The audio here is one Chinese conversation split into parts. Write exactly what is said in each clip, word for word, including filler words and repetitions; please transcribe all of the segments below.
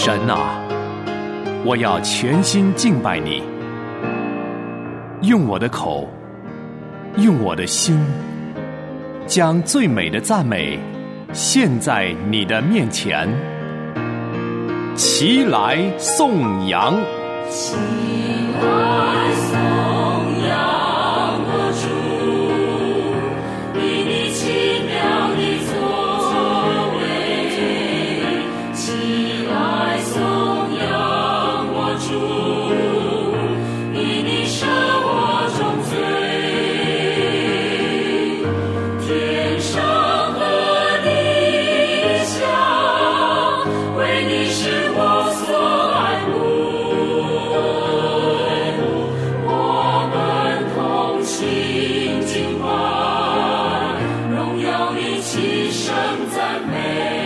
神啊，我要全心敬拜你，用我的口，用我的心，将最美的赞美献在你的面前。齐来颂扬， 齐来颂扬我主，以你奇妙的作为。齐来颂扬我主，以你赦我众罪。天上和地下，为你是我所爱慕。我们同心敬拜，荣耀你齐声赞美。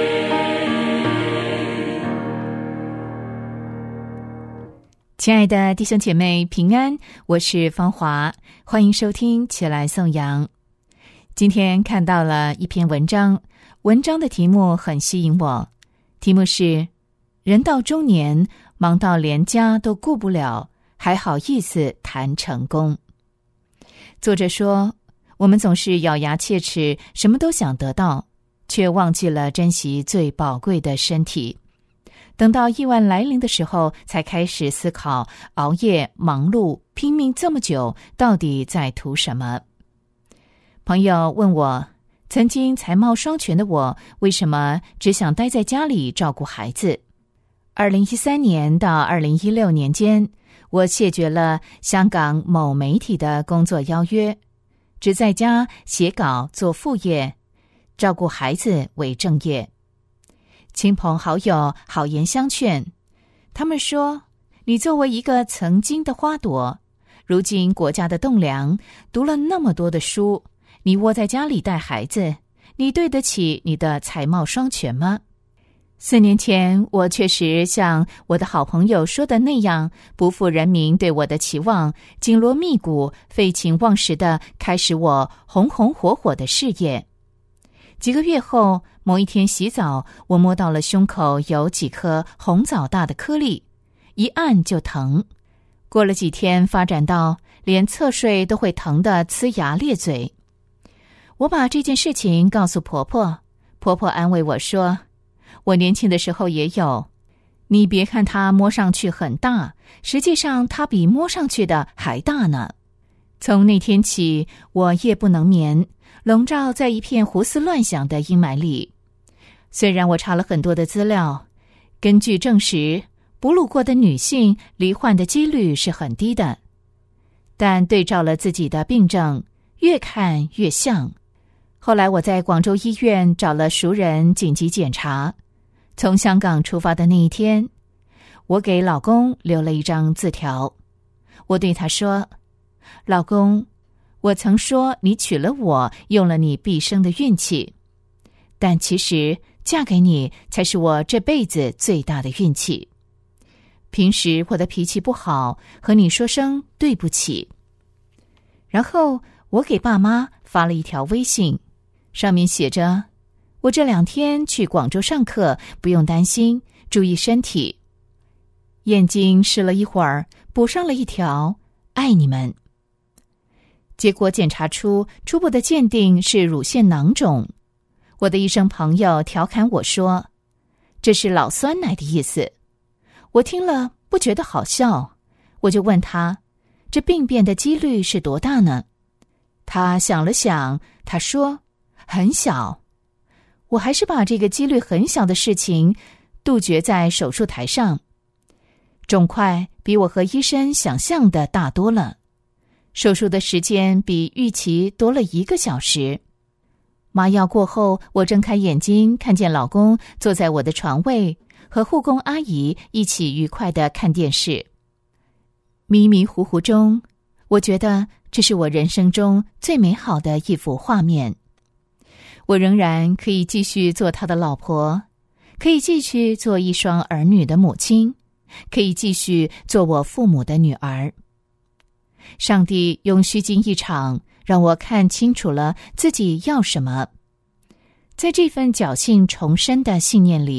亲爱的弟兄姐妹平安，我是芳华，欢迎收听起来颂扬。今天看到了一篇文章，文章的题目很吸引我，题目是人到中年，忙到连家都顾不了，还好意思谈成功。作者说，我们总是咬牙切齿，什么都想得到，却忘记了珍惜最宝贵的身体。等到意外来临的时候，才开始思考熬夜、忙碌、拼命这么久，到底在图什么？朋友问我，曾经才貌双全的我，为什么只想待在家里照顾孩子？二零一三年到二零一六年间，我谢绝了香港某媒体的工作邀约，只在家写稿做副业，照顾孩子为正业。亲朋好友好言相劝，他们说，你作为一个曾经的花朵，如今国家的栋梁，读了那么多的书，你窝在家里带孩子，你对得起你的才貌双全吗？四年前，我确实像我的好朋友说的那样，不负人民对我的期望，紧锣密鼓、废寝忘食地开始我红红火火的事业。几个月后，某一天洗澡，我摸到了胸口有几颗红枣大的颗粒，一按就疼。过了几天，发展到连侧睡都会疼得呲牙咧嘴。我把这件事情告诉婆婆，婆婆安慰我说，我年轻的时候也有，你别看它摸上去很大，实际上它比摸上去的还大呢。从那天起，我夜不能眠，笼罩在一片胡思乱想的阴霾里。虽然我查了很多的资料，根据证实，哺乳过的女性罹患的几率是很低的，但对照了自己的病症，越看越像。后来我在广州医院找了熟人紧急检查。从香港出发的那一天，我给老公留了一张字条，我对他说，老公，我曾说你娶了我，用了你毕生的运气，但其实嫁给你才是我这辈子最大的运气。平时我的脾气不好，和你说声对不起。然后我给爸妈发了一条微信，上面写着，我这两天去广州上课，不用担心，注意身体。眼睛湿了一会儿，补上了一条，爱你们。结果检查出初步的鉴定是乳腺囊肿。我的医生朋友调侃我说，这是老酸奶的意思。我听了不觉得好笑，我就问他，这病变的几率是多大呢？他想了想，他说，很小。我还是把这个几率很小的事情杜绝在手术台上。肿块比我和医生想象的大多了，手术的时间比预期多了一个小时。麻药过后，我睁开眼睛，看见老公坐在我的床位，和护工阿姨一起愉快地看电视。迷迷糊糊中，我觉得这是我人生中最美好的一幅画面。我仍然可以继续做他的老婆，可以继续做一双儿女的母亲，可以继续做我父母的女儿。上帝用虚惊一场，让我看清楚了自己要什么。在这份侥幸重生的信念里，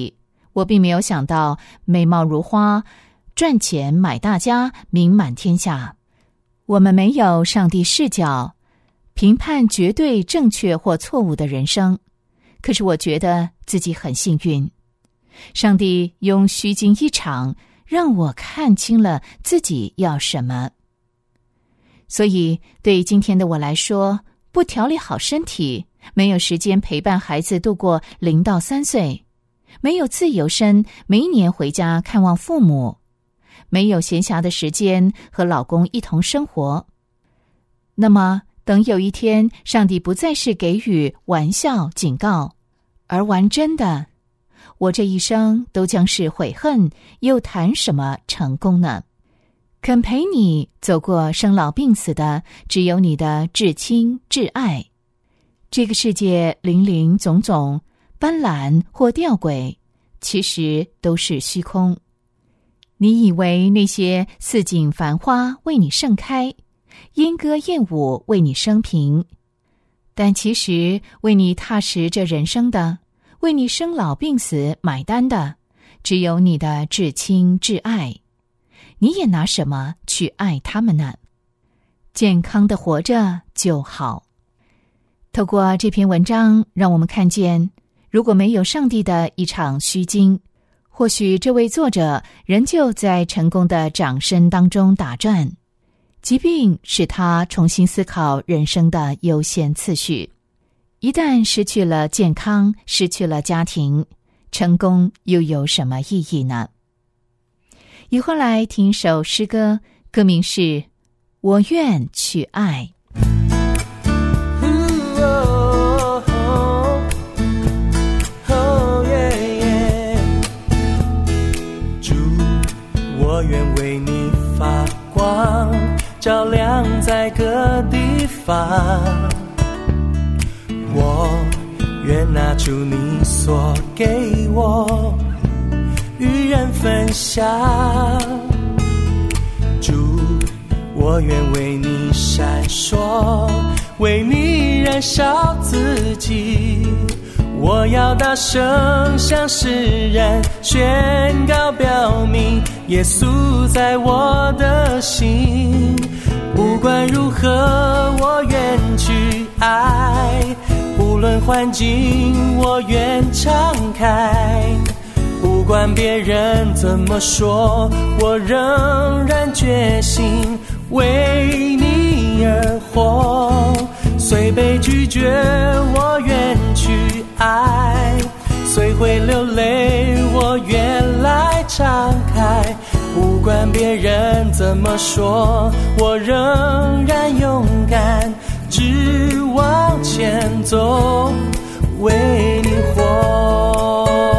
我并没有想到美貌如花，赚钱买大家，名满天下。我们没有上帝视角评判绝对正确或错误的人生，可是我觉得自己很幸运。上帝用虚惊一场，让我看清了自己要什么。所以对今天的我来说，不调理好身体，没有时间陪伴孩子度过零到三岁，没有自由身，每一年回家看望父母，没有闲暇的时间和老公一同生活。那么等有一天上帝不再是给予玩笑警告，而玩真的，我这一生都将是悔恨，又谈什么成功呢？肯陪你走过生老病死的，只有你的至亲至爱。这个世界林林总总，斑斓或吊诡，其实都是虚空。你以为那些似锦繁花为你盛开，莺歌燕舞为你生平，但其实为你踏实这人生的，为你生老病死买单的，只有你的至亲至爱。你也拿什么去爱他们呢？健康的活着就好。透过这篇文章，让我们看见，如果没有上帝的一场虚惊，或许这位作者仍旧在成功的掌声当中打转。疾病使他重新思考人生的优先次序。一旦失去了健康，失去了家庭，成功又有什么意义呢？以后来听首诗歌，歌名是《我愿去爱》。 主，我愿为你发光，照亮在各地方。我愿拿出你所给我，与人分享。主，我愿为你闪烁，为你燃烧自己。我要大声向世人宣告表明，耶稣在我的心。不管如何，我愿去爱，无论环境，我愿敞开。不管别人怎么说，我仍然决心为你而活。虽被拒绝，我愿去爱，虽会流泪，我愿来敞开。不管别人怎么说，我仍然勇敢，只往前走，为你活。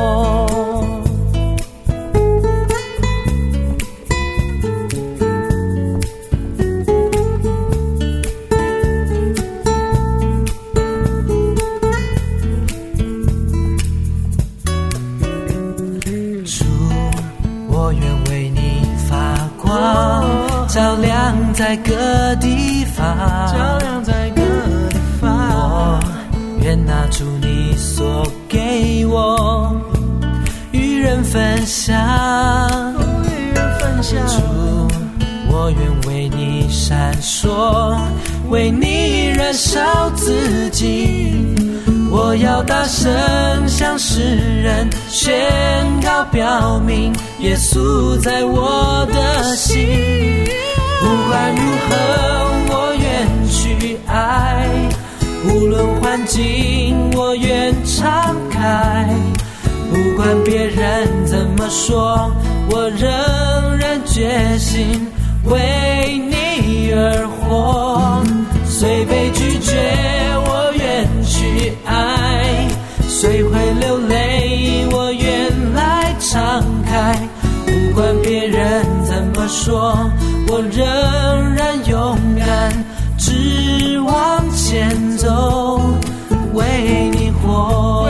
照亮在各地方，照亮在各地方。我愿拿出你所给我，与人分享。与人分享。主，我愿为你闪烁，为你燃烧自己。我要大声向世人宣告表明，耶稣在我的心。不管如何，我愿去爱，无论环境，我愿敞开。不管别人怎么说，我仍然决心为你而活。虽被拒绝，我愿去爱，虽会流泪，我愿来敞开。不管别人怎么说，我仍然勇敢，只往前走，为你活。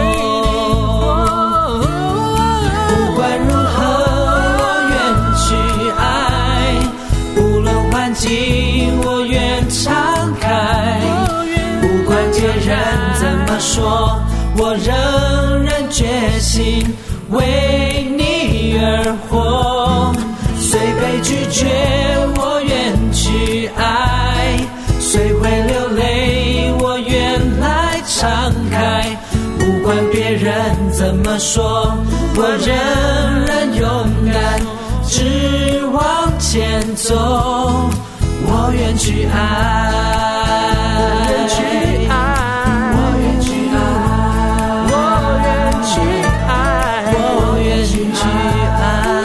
不管如何，我愿去爱，无论环境，我愿敞开。不管别人怎么说，我仍然决心为你而活。虽被拒绝，我愿去爱；虽会流泪，我愿来敞开。不管别人怎么说，我仍然勇敢，只往前走。我愿去爱，我愿去爱，我愿去爱，我愿去爱，我愿去爱。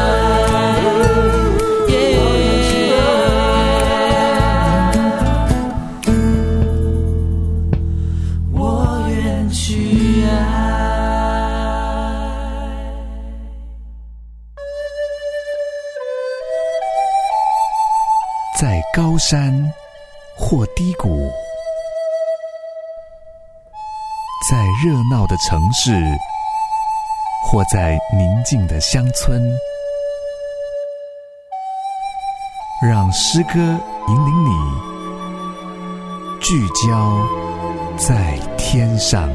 在高山或低谷，在热闹的城市，或在宁静的乡村，让诗歌引领你聚焦在天上。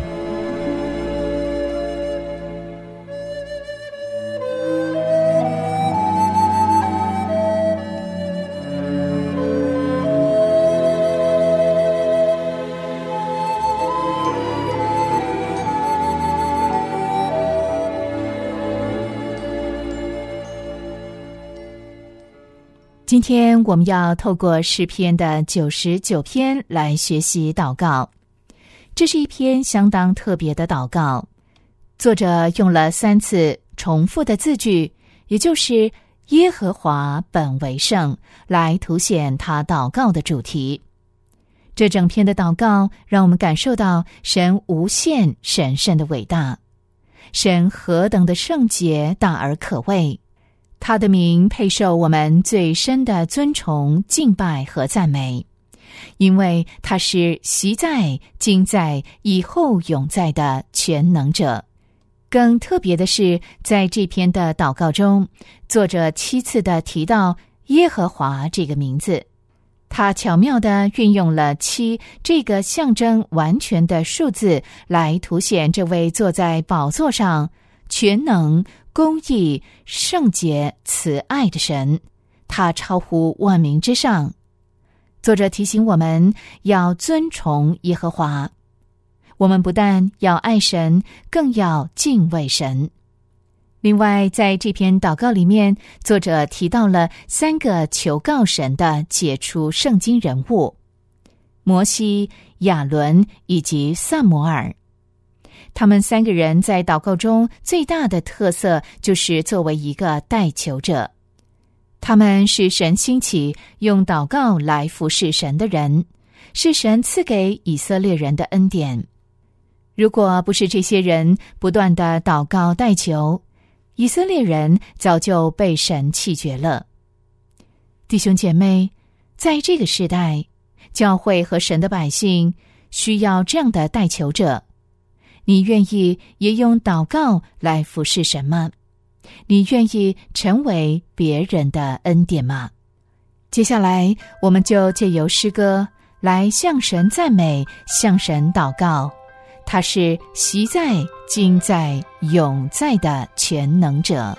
今天我们要透过诗篇的九十九篇来学习祷告。这是一篇相当特别的祷告，作者用了三次重复的字句，也就是耶和华本为圣，来凸显他祷告的主题。这整篇的祷告让我们感受到神无限神圣的伟大，神何等的圣洁大而可畏，他的名配受我们最深的尊崇、敬拜和赞美，因为他是昔在、今在、以后永在的全能者。更特别的是，在这篇的祷告中，作者七次的提到耶和华这个名字，他巧妙地运用了七这个象征完全的数字，来凸显这位坐在宝座上全能、公义、圣洁、慈爱的神，他超乎万民之上。作者提醒我们要尊崇耶和华，我们不但要爱神，更要敬畏神。另外，在这篇祷告里面，作者提到了三个求告神的杰出圣经人物：摩西、亚伦以及撒母耳。他们三个人在祷告中最大的特色就是作为一个代求者，他们是神兴起用祷告来服侍神的人，是神赐给以色列人的恩典。如果不是这些人不断的祷告代求，以色列人早就被神弃绝了。弟兄姐妹，在这个时代，教会和神的百姓需要这样的代求者。你愿意也用祷告来服侍神吗？你愿意成为别人的恩典吗？接下来，我们就借由诗歌来向神赞美，向神祷告。他是昔在、今在、永在的全能者。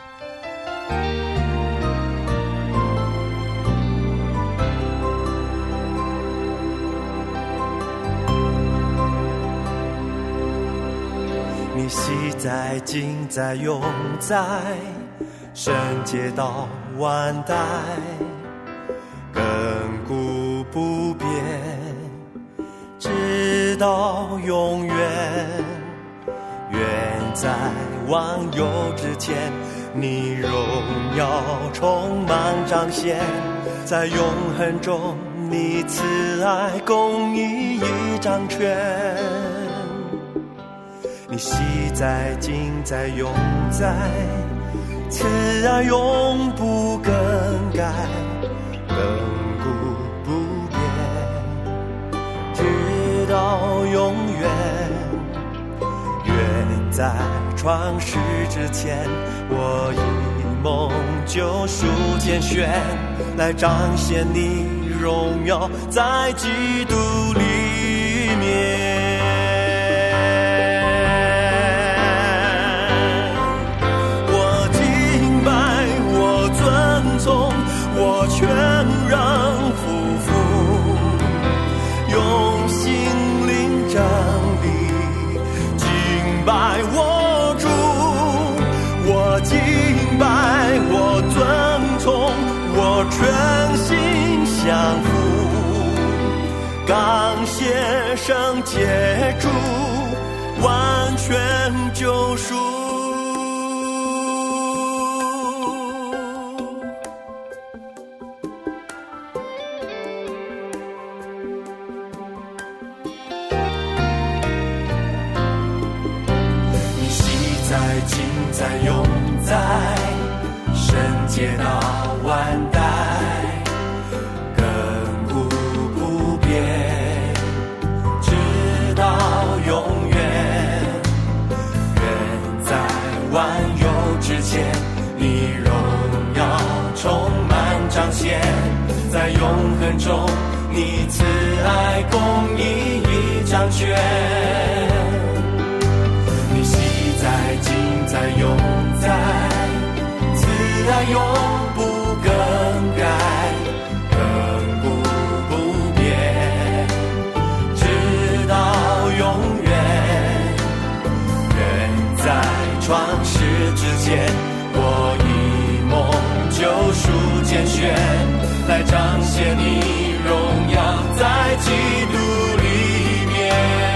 你昔在、今在、永在，圣洁到万代，亘古不变，直到永远。远在万有之前，你荣耀充满彰显，在永恒中，你慈爱公义已掌权。你昔在、今在、永在，慈爱永不更改，亘古不变，直到永远。远在创世之前，我以蒙救赎拣选，来彰显你荣耀在基督里面。 生解主，完全救赎。你昔在今在永在，圣洁到万代，亘古不变，直到永远。远在万有之前，你荣耀充满彰显，在永恒中你慈爱公义已掌权。你昔在今在永在，慈爱永不更改，亘古不变，直到永远。远在创世之前，我以梦救赎拣选，来彰显你荣耀在基督里面。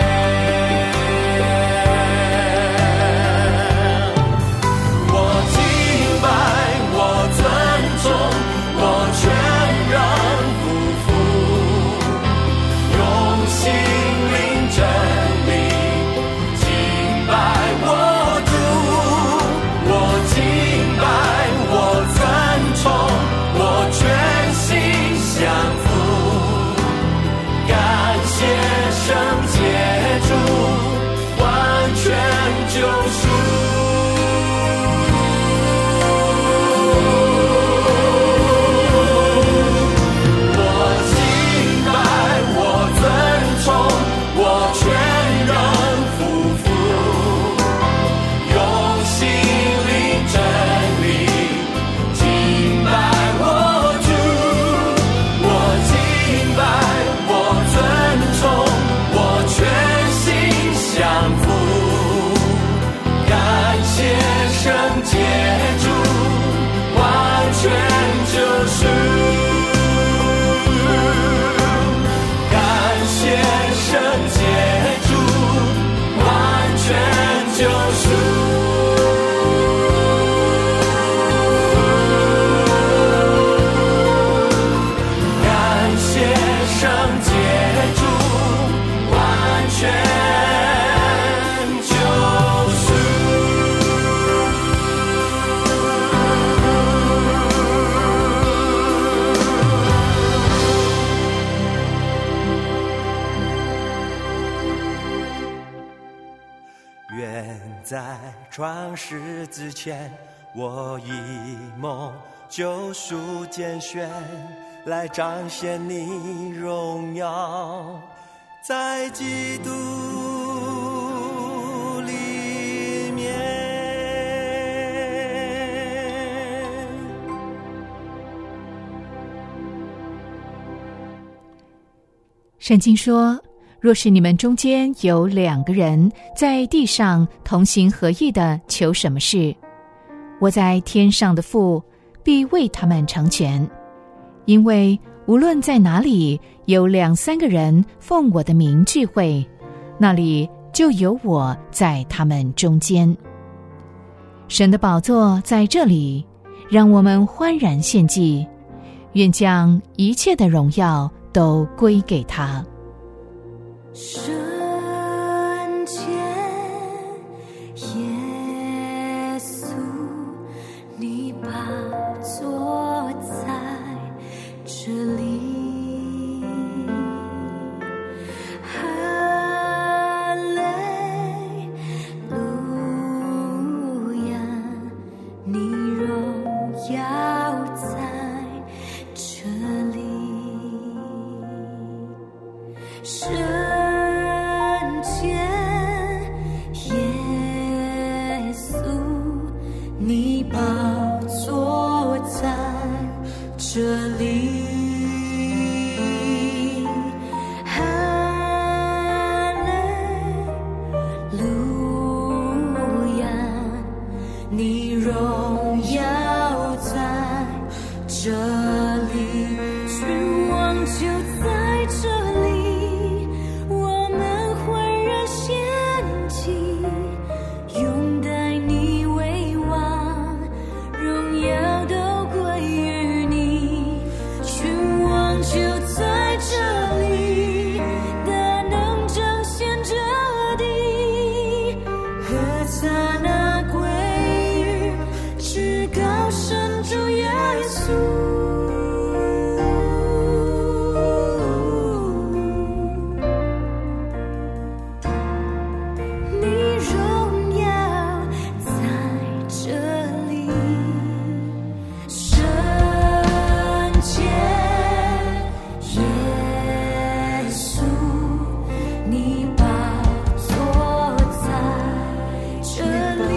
在创世之前，我以梦救赎拣选，来彰显你荣耀在基督里面。 圣经说，若是你们中间有两个人在地上同心合意的求什么事，我在天上的父必为他们成全。因为无论在哪里有两三个人奉我的名聚会，那里就有我在他们中间。神的宝座在这里，让我们欢然献祭，愿将一切的荣耀都归给他。 圣洁耶稣，你宝座在这里，哈利路亚，你荣耀在这里。圣你宝座在这里，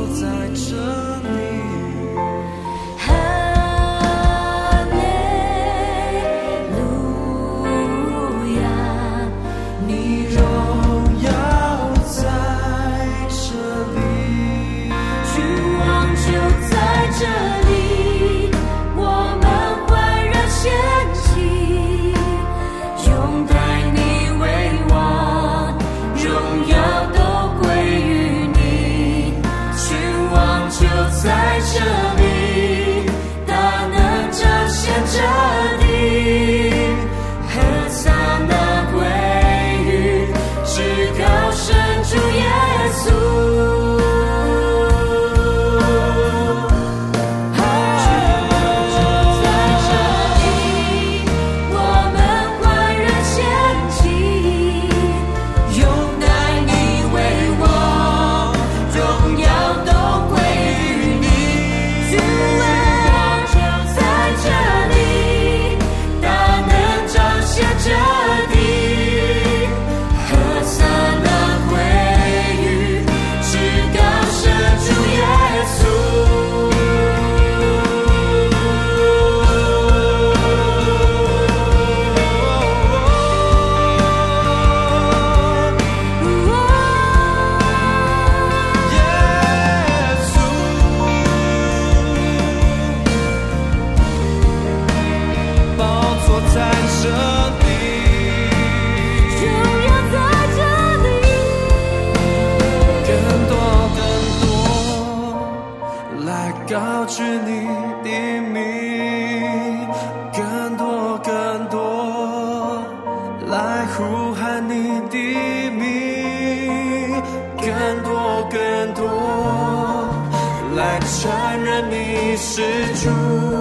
哈利路亚，你荣耀在这里，君王就在这里，我们焕然献祭，拥戴你为王，荣耀都归于你，君王就在这里，大能彰显着你，何撒那归于至高神主耶稣。高举你的名，更多更多来呼喊你的名，更多更多来承认你是主，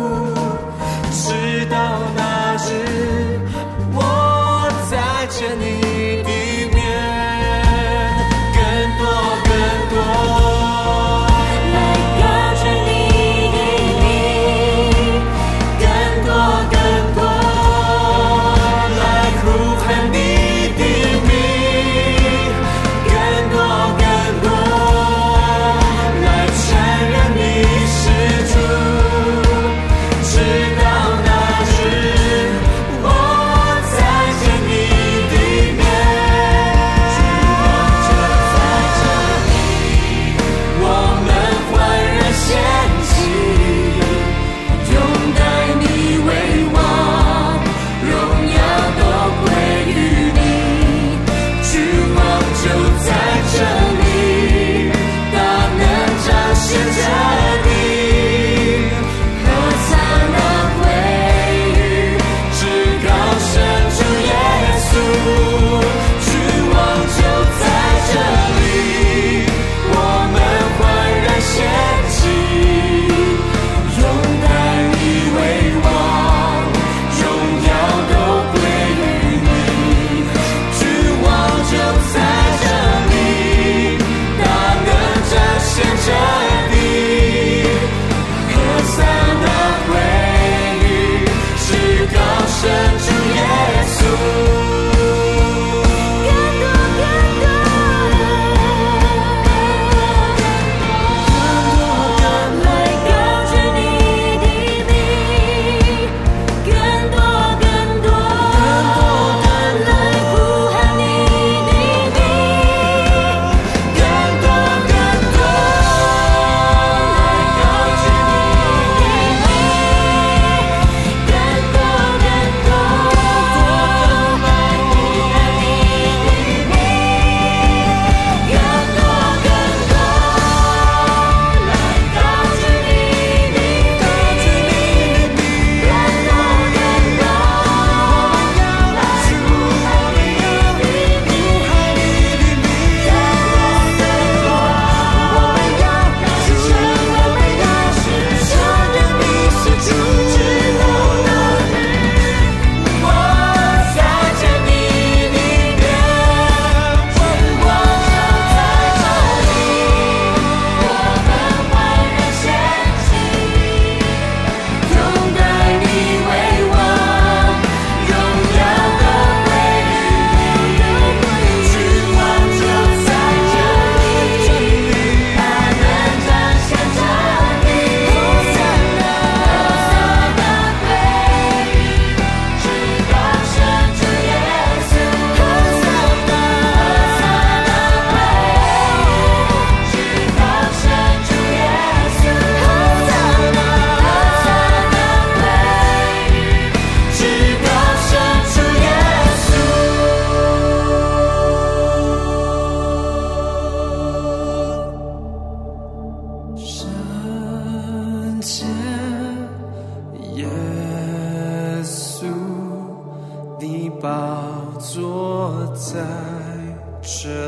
直到那日我再见你的面，更多更多直到那日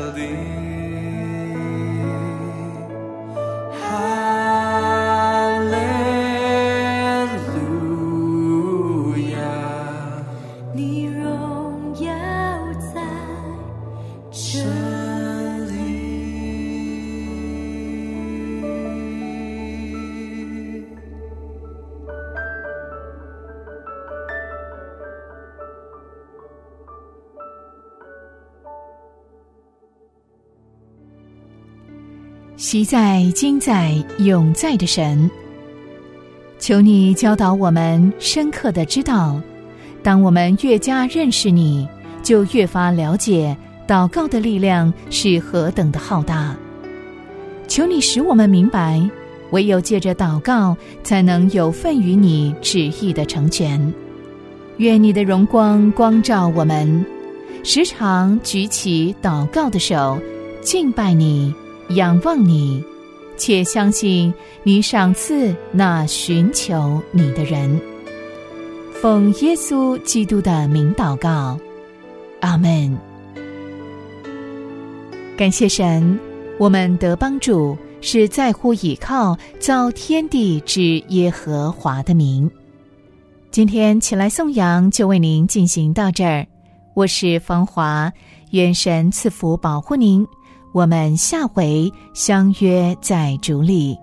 里。哈利路亚， 你荣耀在这里。 昔在今在永在的神，求你教导我们深刻的知道，当我们越加认识你，就越发了解祷告的力量是何等的浩大。求你使我们明白，唯有借着祷告才能有份于你旨意的成全。愿你的荣光光照我们，时常举起祷告的手，敬拜你，仰望你，且相信你赏赐那寻求你的人。奉耶稣基督的名祷告，阿们。感谢神，我们得帮助是在乎倚靠造天地之耶和华的名。今天起来颂扬就为您进行到这儿，我是芳华，愿神赐福保护您，我们下回相约在主里。